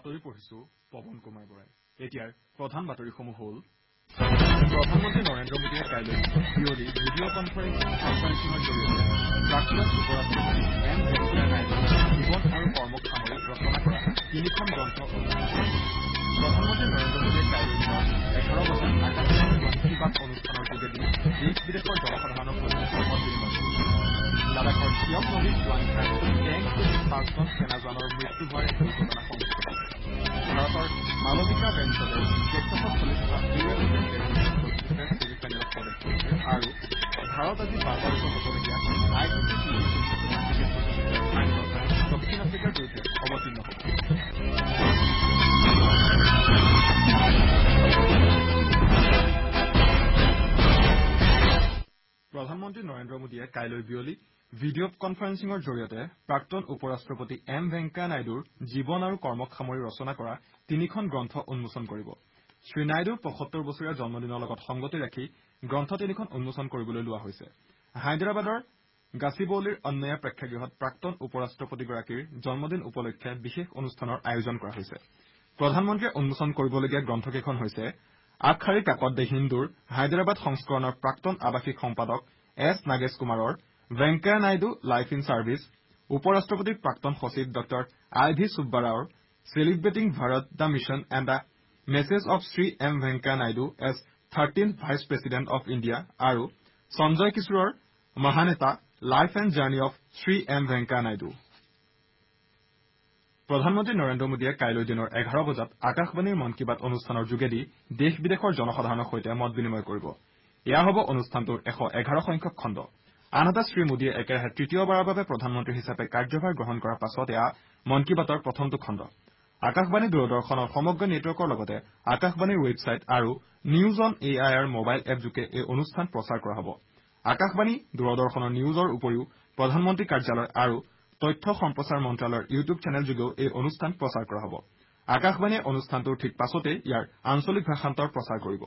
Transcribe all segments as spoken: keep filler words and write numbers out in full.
বাতৰি পঢ়িছো পৱন কুমাৰ বৰাই। এতিয়াৰ প্ৰধান বাতৰিসমূহ হ'ল প্ৰধানমন্ত্ৰী নৰেন্দ্ৰ মোদীয়ে কাইলৈ বিয়লি ভিডিঅ' কনফাৰেন্সিং কনফাৰেন্সিঙৰ জৰিয়তে প্ৰাক্তন উপৰাষ্ট্ৰপতি এম ভেংকায়া নাইডুৰ জীৱন আৰু কৰ্মক সামৰি ৰচনা কৰা তিনিখন গ্ৰন্থ উন্মোচন কৰিব। প্ৰধানমন্ত্ৰী নৰেন্দ্ৰ মোদীয়ে কাইলৈ দিনৰ এঘাৰ বজাত আকাশবাণীৰ মন কী বাত অনুষ্ঠানৰ যোগেদি দেশ বিদেশৰ জনসাধাৰণৰ সৈতে মত বিনিময় কৰিব। লাডাখৰ চিয়ক নদীত যোৱা নিশা টেংক ডুবি পাঁচজন সেনা জোৱানৰ মৃত্যু হোৱাৰ এক দুৰ্ঘটনা সংঘটিত হৈছে। ভাৰতৰ মালবিকা বেঞ্চলে টেক্সাছত চলি থকা ইউ এছ অপেন বেডমিণ্টন প্ৰতিযোগিতাৰ ছেমি ফাইনেলত প্ৰৱেশ কৰিছে আৰু ভাৰত আজি বাৰ্বাডোছত হ'বলগীয়া I C C T twenty বিশ্বকাপ ক্ৰিকেট প্ৰতিযোগিতাৰ ফাইনেলত দক্ষিণ আফ্ৰিকাৰ বিৰুদ্ধে অৱতীৰ্ণ হ'ব। প্ৰধানমন্ত্ৰী নৰেন্দ্ৰ মোদীয়ে কাইলৈ বিয়লি ভিডিঅ' কনফাৰেন্সিঙৰ জৰিয়তে প্ৰাক্তন উপ ৰাষ্ট্ৰপতি এম ভেংকায়া নাইডুৰ জীৱন আৰু কৰ্মক সামৰি ৰচনা কৰা তিনিখন গ্ৰন্থ উন্মোচন কৰিব। শ্ৰীনাইডুৰ পঁয়সত্তৰ বছৰীয়া জন্মদিনৰ লগত সংগতি ৰাখি গ্ৰন্থ তিনিখন উন্মোচন কৰিবলৈ লোৱা হৈছে। হায়দৰাবাদৰ গাচিবৌলিৰ অন্নয়া প্ৰেক্ষাগৃহত প্ৰাক্তন উপ ৰাষ্ট্ৰপতিগৰাকীৰ জন্মদিন উপলক্ষে বিশেষ অনুষ্ঠানৰ আয়োজন কৰা হৈছে। প্ৰধানমন্ত্ৰীয়ে উন্মোচন কৰিবলগীয়া গ্ৰন্থকেইখন হৈছে আগশাৰীৰ কাকত দ্য হিন্দুৰ হায়দৰাবাদ সংস্কৰণৰ প্ৰাক্তন আৱাসিক সম্পাদক এছ নাগেশ কুমাৰৰ Venkaiah Naidu life in service, উপ ৰাষ্ট্ৰপতিৰ প্ৰাক্তন সচিব ডঃ আই ভি সুব্বা ৰাওৰ celebrating Bharat the mission and the message of Shri M Venkaiah Naidu as thirteenth vice president of India আৰু সঞ্জয় কিশোৰৰ মহানেতা life and journey of Shri M Venkaiah Naidu. প্ৰধানমন্ত্ৰী নৰেন্দ্ৰ মোদীয়ে কাইলৈ দিনৰ এঘাৰ বজাত আকাশবাণীৰ মন কী বাত অনুষ্ঠানৰ যোগেদি দেশ বিদেশৰ জনসাধাৰণৰ সৈতে মত বিনিময় কৰিব। এয়া হ'ব অনুষ্ঠানটোৰ এশ এঘাৰ সংখ্যক খণ্ড। আনহাতে শ্ৰীমোদীয়ে একেৰাহে তৃতীয়বাৰৰ বাবে প্ৰধানমন্ত্ৰী হিচাপে কাৰ্যভাৰ গ্ৰহণ কৰাৰ পাছত এয়া মন কী বাতৰ প্ৰথমটো খণ্ড। আকাশবাণী দূৰদৰ্শনৰ সমগ্ৰ নেটৱৰ্কৰ লগতে আকাশবাণীৰ ৱেবছাইট আৰু news on A I R mobile এপযোগে এই অনুষ্ঠান প্ৰচাৰ কৰা হ'ব। আকাশবাণী দূৰদৰ্শনৰ নিউজৰ উপৰিও প্ৰধানমন্ত্ৰী কাৰ্যালয় আৰু তথ্য সম্প্ৰচাৰ মন্ত্ৰালয়ৰ ইউটিউব চেনেলযোগেও এই অনুষ্ঠান প্ৰচাৰ কৰা হ'ব। আকাশবাণীয়ে অনুষ্ঠানটোৰ ঠিক পাছতেই ইয়াৰ আঞ্চলিক ভাষান্তৰ প্ৰচাৰ কৰিব।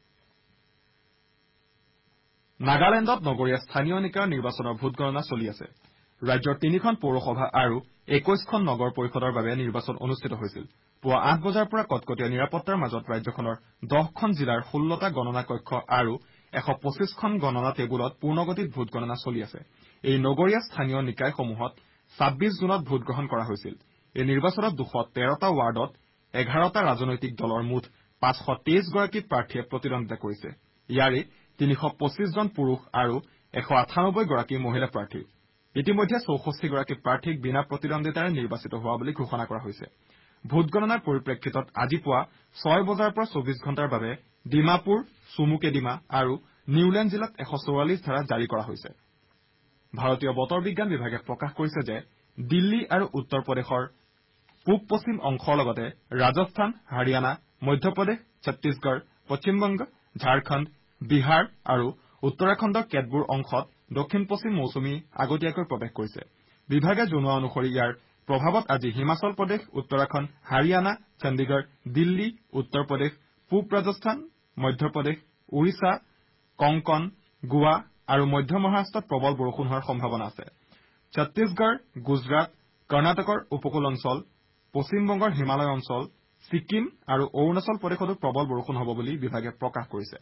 নাগালেণ্ডত নগৰীয়া স্থানীয় নিকায়ৰ নিৰ্বাচনৰ ভোটগণনা চলি আছে। ৰাজ্যৰ তিনিখন পৌৰসভা আৰু একৈশখন নগৰ পৰিষদৰ বাবে নিৰ্বাচন অনুষ্ঠিত হৈছিল। পুৱা আঠ বজাৰ পৰা কটকটীয়া নিৰাপত্তাৰ মাজত ৰাজ্যখনৰ দহখন জিলাৰ ষোল্লটা গণনা কক্ষ আৰু এশ পঁচিছখন গণনা টেবুলত পূৰ্ণগতিত ভোটগণনা চলি আছে। এই নগৰীয়া স্থানীয় নিকায়সমূহত ছাব্বিছ জুনত ভোটগ্ৰহণ কৰা হৈছিল। এই নিৰ্বাচনত দুশ তেৰটা ৱাৰ্ডত এঘাৰটা ৰাজনৈতিক দলৰ মুঠ পাঁচশ তেইছ গৰাকী প্ৰাৰ্থীয়ে প্ৰতিদ্বন্দ্বিতা কৰিছে। ইয়াৰে তিনিশ পঁচিছ জন পুৰুষ আৰু এশ আঠানব্বৈ গৰাকী মহিলা প্ৰাৰ্থী। ইতিমধ্যে চৌষষ্ঠি গৰাকী প্ৰাৰ্থীক বিনা প্ৰতিদ্বন্দ্বিতাৰে নিৰ্বাচিত হোৱা বুলি ঘোষণা কৰা হৈছে। ভোটগণনাৰ পৰিপ্ৰেক্ষিতত আজি পুৱা ছয় বজাৰ পৰা চৌবিছ ঘণ্টাৰ বাবে ডিমাপুৰ, চুমুকেডিমা আৰু নিউলেণ্ড জিলাত এশ চৌৰাল্লিছ ধাৰা জাৰি কৰা হৈছে। ভাৰতীয় বতৰ বিজ্ঞান বিভাগে প্ৰকাশ কৰিছে যে দিল্লী আৰু উত্তৰ প্ৰদেশৰ পূব পশ্চিম অংশৰ লগতে ৰাজস্থান, হাৰিয়ানা, মধ্যপ্ৰদেশ, ছত্তীশগড়, পশ্চিমবংগ, ঝাৰখণ্ড, বিহাৰ আৰু উত্তৰাখণ্ডৰ কেতবোৰ অংশত দক্ষিণ পশ্চিম মৌচুমী আগতীয়াকৈ প্ৰৱেশ কৰিছে। বিভাগে জনোৱা অনুসৰি ইয়াৰ প্ৰভাৱত আজি হিমাচল প্ৰদেশ, উত্তৰাখণ্ড, হাৰিয়ানা, চণ্ডীগড়, দিল্লী, উত্তৰ প্ৰদেশ, পূব ৰাজস্থান, মধ্যপ্ৰদেশ, ওড়িশা, কংকন, গোৱা আৰু মধ্য মহাৰাষ্ট্ৰত প্ৰবল বৰষুণ হোৱাৰ সম্ভাৱনা আছে। ছত্তীশগড়, গুজৰাট, কৰ্ণাটকৰ উপকূল অঞ্চল, পশ্চিমবংগৰ হিমালয় অঞ্চল, ছিক্কিম আৰু অৰুণাচল প্ৰদেশতো প্ৰবল বৰষুণ হ'ব বুলি বিভাগে প্ৰকাশ কৰিছে।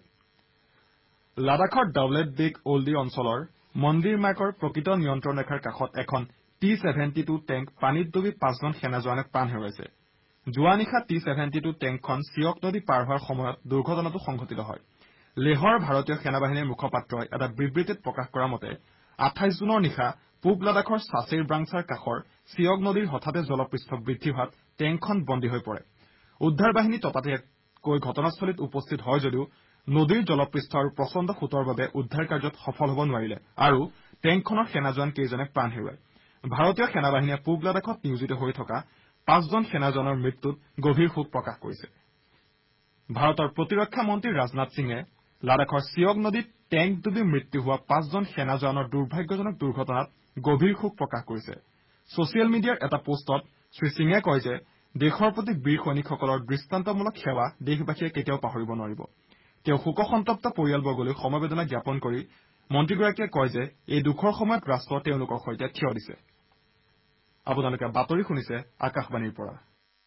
লাডাখৰ ডাউলেট বেগ ওল্ডি অঞ্চলৰ মন্দিৰ মাৰ্কৰ প্ৰকৃত নিয়ন্ত্ৰণ ৰেখাৰ কাষত এখন টি ছেভেণ্টি টু টেংক পানীত ডুবি পাঁচজন সেনা জোৱানে প্ৰাণ হেৰুৱাইছে। যোৱা নিশা টি ছেভেণ্টি টু টেংকখন চিয়ক নদী পাৰ হোৱাৰ সময়ত দুৰ্ঘটনাটো সংঘটিত হয়। লেহৰ ভাৰতীয় সেনাবাহিনীৰ মুখপাত্ৰই এটা বিবৃতিত প্ৰকাশ কৰা মতে আঠাইছ জুনৰ নিশা পূব লাডাখৰ চাচেৰ ব্ৰাংছাৰ কাষৰ চিয়ক নদীৰ হঠাতে জলপৃষ্ঠ বৃদ্ধি হোৱাত টেংকখন বন্দী হৈ পৰে। উদ্ধাৰ বাহিনী ততাতৈয়াকৈ ঘটনাস্থলীত উপস্থিত হয় যদিও নদীৰ জলপৃষ্ঠ আৰু প্ৰচণ্ড সোঁতৰ বাবে উদ্ধাৰ কাৰ্যত সফল হ'ব নোৱাৰিলে আৰু টেংকখনৰ সেনা জোৱান কেইজনে প্ৰাণ হেৰুৱায়। ভাৰতীয় সেনাবাহিনীয়ে পূব লাডাখত নিয়োজিত হৈ থকা পাঁচজন সেনা জোৱানৰ মৃত্যুত গভীৰ শোক প্ৰকাশ কৰিছে। ভাৰতৰ প্ৰতিৰক্ষা মন্ত্ৰী ৰাজনাথ সিঙে লাডাখৰ চিয়ক নদীত টেংক ডুবি মৃত্যু হোৱা পাঁচজন সেনা জোৱানৰ দুৰ্ভাগ্যজনক দুৰ্ঘটনাত গভীৰ শোক প্ৰকাশ কৰিছে। ছচিয়েল মিডিয়াৰ এটা পোষ্টত শ্ৰীসিঙে কয় যে দেশৰ প্ৰতি বীৰ সৈনিকসকলৰ দৃষ্টান্তমূলক সেৱা দেশবাসীয়ে কেতিয়াও পাহৰিব নোৱাৰিব। তেওঁ শোকসন্তপ্ত পৰিয়ালবৰ্গলৈ সমবেদনা জ্ঞাপন কৰি মন্ত্ৰীগৰাকীয়ে কয় যে এই দুখৰ সময়ত ৰাষ্ট্ৰ তেওঁলোকৰ সৈতে থিয় দিছে। আপোনালোকে বাতৰি শুনিছে আকাশবাণীৰ পৰা।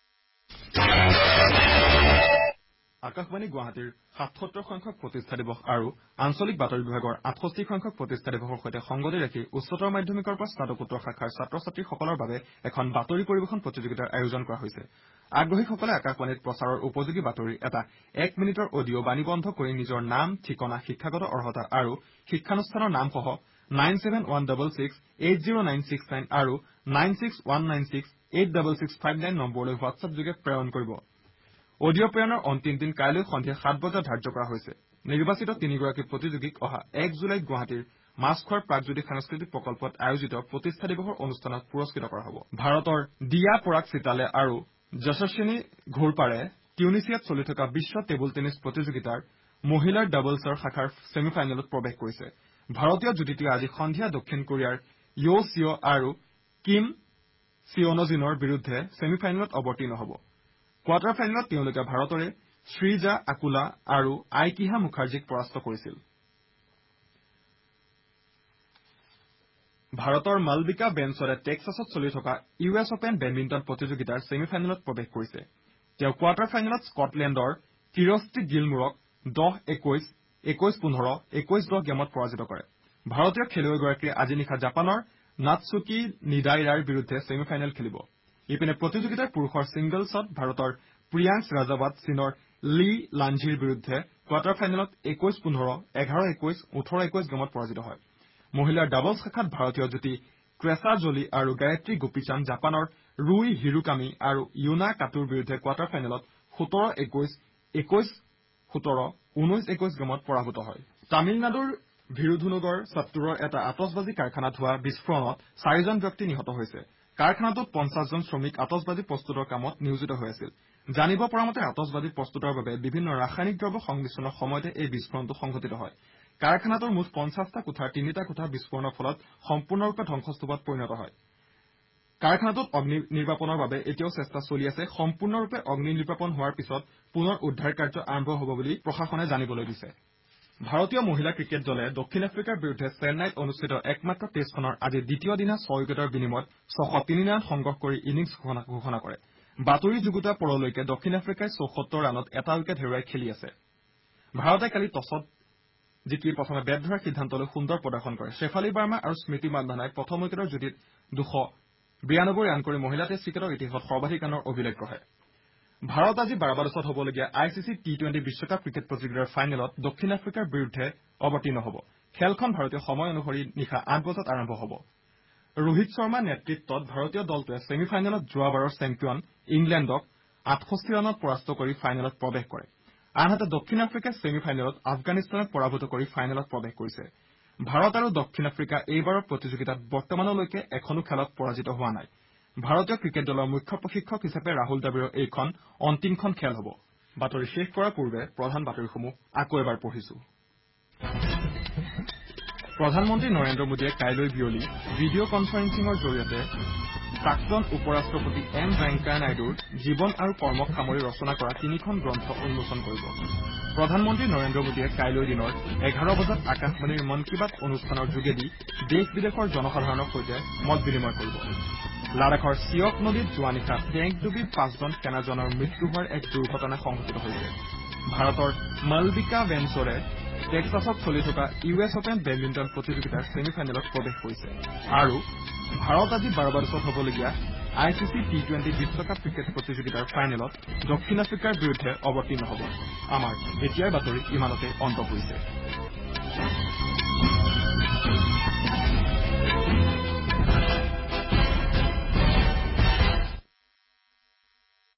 আকাশবাণী গুৱাহাটীৰ সাতসত্তৰ সংখ্যক প্ৰতিষ্ঠা দিৱস আৰু আঞ্চলিক বাতৰি বিভাগৰ আঠষষ্ঠি সংখ্যক প্ৰতিষ্ঠা দিৱসৰ সৈতে সংগতি ৰাখি উচ্চতৰ মাধ্যমিকৰ পৰা স্নাতকোত্তৰ শাখাৰ ছাত্ৰ ছাত্ৰীসকলৰ বাবে এখন বাতৰি পৰিৱেশন প্ৰতিযোগিতাৰ আয়োজন কৰা হৈছে। আগ্ৰহীসকলে আকাশবাণীত প্ৰচাৰৰ উপযোগী বাতৰিৰ এটা এক মিনিটৰ অডিঅ' বাণীবন্ধ কৰি নিজৰ নাম, ঠিকনা, শিক্ষাগত অৰ্হতা আৰু শিক্ষানুষ্ঠানৰ নামসহ nine seven one double six eight zero' nine six nine আৰু nine six one nine six eight double six five nine নম্বৰলৈ হোৱাটছআপ যোগে প্ৰেৰণ কৰিব। অডিঅ' প্ৰেৰণৰ অন্তিম দিন কাইলৈ সন্ধিয়া সাত বজাত ধাৰ্য কৰা হৈছে। নিৰ্বাচিত তিনিগৰাকী প্ৰতিযোগীক অহা এক জুলাইত গুৱাহাটীৰ মাছখোৱাৰ প্ৰাগজ্যোতি সাংস্কৃতিক প্ৰকল্পত আয়োজিত প্ৰতিষ্ঠা দিৱসৰ অনুষ্ঠানত পুৰস্কৃত কৰা হ'ব। ভাৰতৰ দিয়া পৰাগ চিতালে আৰু যশস্বিনী ঘোৰপাৰে টিউনিছিয়াত চলি থকা বিশ্ব টেবুল টেনিছ প্ৰতিযোগিতাৰ মহিলাৰ ডাবলছৰ শাখাৰ ছেমি ফাইনেলত প্ৰৱেশ কৰিছে। ভাৰতীয় যুটীটোৱে আজি সন্ধিয়া দক্ষিণ কোৰিয়াৰ য়ো চিঅ' আৰু কিম চিঅ'নজিনৰ বিৰুদ্ধে ছেমি ফাইনেলত অৱতীৰ্ণ হ'ব। কোৱাৰ্টাৰ ফাইনেলত তেওঁলোকে ভাৰতৰে শ্ৰীজা আকুলা আৰু আইকিহা মুখাৰ্জীক পৰাস্ত কৰিছিল। ভাৰতৰ মালবিকা বেনছৰে টেক্সাছত চলি থকা ইউ এছ অপেন বেডমিণ্টন প্ৰতিযোগিতাৰ ছেমি ফাইনেলত প্ৰৱেশ কৰিছে। তেওঁ কোৱাৰ্টাৰ ফাইনেলত স্কটলেণ্ডৰ কিৰষ্টি গিলমুৰক দহ একৈশ, একৈশ পোন্ধৰ, একৈশ দহ গেমত পৰাজিত কৰে। ভাৰতীয় খেলুৱৈগৰাকীয়ে আজি নিশা জাপানৰ নাটছুকি নিদাইৰাৰ বিৰুদ্ধে ছেমি ফাইনেল খেলিব। ইপিনে প্ৰতিযোগিতাৰ পুৰুষৰ ছিংগলছত ভাৰতৰ প্ৰিয়াংশ ৰাজাৱাট চীনৰ লী লানঝিৰ বিৰুদ্ধে কোৱাৰ্টাৰ ফাইনেলত একৈশ পোন্ধৰ, এঘাৰ একৈশ, ওঠৰ একৈশ গেমত পৰাজিত হয়। মহিলাৰ ডাবলছ শাখাত ভাৰতীয় যুটী ক্ৰেছা জলি আৰু গায়ত্ৰী গোপীচান্দ জাপানৰ ৰুই হিৰুকামি আৰু য়ুনা কাটুৰ বিৰুদ্ধে কোৱাৰ্টাৰ ফাইনেলত সোতৰ একৈশ, একৈশ সোতৰ, ঊনৈশ একৈশ গেমত পৰাভূত হয়। তামিলনাডুৰ ভিৰুধুনুগৰ চট্টুৰৰ এটা আতচবাজী কাৰখানাত হোৱা বিস্ফোৰণত চাৰিজন ব্যক্তি নিহত হৈছে। কাৰখানাটোত পঞ্চাশজন শ্ৰমিক আতচবাজী প্ৰস্তুতৰ কামত নিয়োজিত হৈ আছিল। জানিব পৰা মতে আতচবাজী প্ৰস্তুতৰ বাবে বিভিন্ন ৰাসায়নিক দ্ৰব্য সংমিশ্ৰণৰ সময়তে এই বিস্ফোৰণটো সংঘটিত হয়। কাৰখানাটোৰ মুঠ পঞ্চাশটা কোঠাৰ তিনিটা কোঠা বিস্ফোৰণৰ ফলত সম্পূৰ্ণৰূপে ধ্বংসস্তূপত পৰিণত হয়। কাৰখানাটোত অগ্নি নিৰ্বাপনৰ বাবে এতিয়াও চেষ্টা চলি আছে। সম্পূৰ্ণৰূপে অগ্নি নিৰ্বাপন হোৱাৰ পিছত পুনৰ উদ্ধাৰ কাৰ্য আৰম্ভ হ'ব বুলি প্ৰশাসনে জানিবলৈ দিছে। ভাৰতীয় মহিলা ক্ৰিকেট দলে দক্ষিণ আফ্ৰিকাৰ বিৰুদ্ধে চেন্নাইত অনুষ্ঠিত একমাত্ৰ টেষ্টখনৰ আজি দ্বিতীয় দিনা ছয় উইকেটৰ বিনিময়ত ছশ তিনি ৰান সংগ্ৰহ কৰি ইনিংছ ঘোষণা কৰে। বাতৰি যুগুতোৱাৰ পৰলৈকে দক্ষিণ আফ্ৰিকাই চৌসত্তৰ ৰানত এটা উইকেট হেৰুৱাই খেলি আছে। ভাৰতে কালি টছত জিকি প্ৰথমে বেট ধৰাৰ সিদ্ধান্ত লৈ সুন্দৰ প্ৰদৰ্শন কৰে। শেফালী বাৰ্মা আৰু স্মৃতি মান্ধানাই প্ৰথম উইকেটৰ যুটিত দুশ বিৰানব্বৈ ৰান কৰি মহিলা টেষ্ট ক্ৰিকেটৰ ইতিহাসত সৰ্বাধিক ৰানৰ অভিলেখ গঢ়ে। ভাৰত আজি বাৰবাডছত হ'বলগীয়া I C C T twenty বিশ্বকাপ ক্ৰিকেট প্ৰতিযোগিতাৰ ফাইনেলত দক্ষিণ আফ্ৰিকাৰ বিৰুদ্ধে অৱতীৰ্ণ হ'ব। খেলখন ভাৰতীয় সময় অনুসৰি নিশা আঠ বজাত আৰম্ভ হ'ব। ৰোহিত শৰ্মা নেতৃত্বত ভাৰতীয় দলটোৱে ছেমি ফাইনেলত যোৱাবাৰৰ চেম্পিয়ন ইংলেণ্ডক আঠষষ্ঠি ৰানত পৰাস্ত কৰি ফাইনেলত প্ৰৱেশ কৰে। আনহাতে দক্ষিণ আফ্ৰিকাই ছেমি ফাইনেলত আফগানিস্তানক পৰাভূত কৰি ফাইনেলত প্ৰৱেশ কৰিছে। ভাৰত আৰু দক্ষিণ আফ্ৰিকা এইবাৰৰ প্ৰতিযোগিতাত বৰ্তমানলৈকে এখনো খেলত পৰাজিত হোৱা নাই। ভাৰতীয় ক্ৰিকেট দলৰ মুখ্য প্ৰশিক্ষক হিচাপে ৰাহুল দ্ৰাবিড়ৰ এইখন অন্তিমখন খেল হ'ব। বাতৰি শেষ কৰাৰ পূৰ্বে প্ৰধান বাতৰিসমূহ আকৌ এবাৰ পঢ়িছো। প্ৰধানমন্ত্ৰী নৰেন্দ্ৰ মোদীয়ে কাইলৈ বিয়লি ভিডিঅ' কনফাৰেন্সিঙৰ জৰিয়তে প্ৰাক্তন উপ ৰাষ্ট্ৰপতি এম ভেংকায়া নাইডুৰ জীৱন আৰু কৰ্মক সামৰি ৰচনা কৰা তিনিখন গ্ৰন্থ উন্মোচন কৰিব। প্ৰধানমন্ত্ৰী নৰেন্দ্ৰ মোদীয়ে কাইলৈ দিনৰ এঘাৰ বজাত আকাশবাণীৰ মন কী বাত অনুষ্ঠানৰ যোগেদি দেশ বিদেশৰ জনসাধাৰণৰ সৈতে মত বিনিময় কৰিব। লাডাখৰ চিয়ক নদীত যোৱা নিশা টেংক ডুবি পাঁচজন সেনা জোৱানৰ মৃত্যু হোৱাৰ এক দুৰ্ঘটনা সংঘটিত হৈছে। ভাৰতৰ মালবিকা বেনছৰে টেক্সাছত চলি থকা ইউ এছ অপেন বেডমিণ্টন প্ৰতিযোগিতাৰ ছেমি ফাইনেলত প্ৰৱেশ কৰিছে। আৰু ভাৰত আজি বাৰবাডছত হ'বলগীয়া I C C T twenty বিশ্বকাপ ক্ৰিকেট প্ৰতিযোগিতাৰ ফাইনেলত দক্ষিণ আফ্ৰিকাৰ বিৰুদ্ধে অৱতীৰ্ণ হ'ব। আমাৰ এতিয়াৰ বাতৰি ইমানতে অন্ত পৰিছে।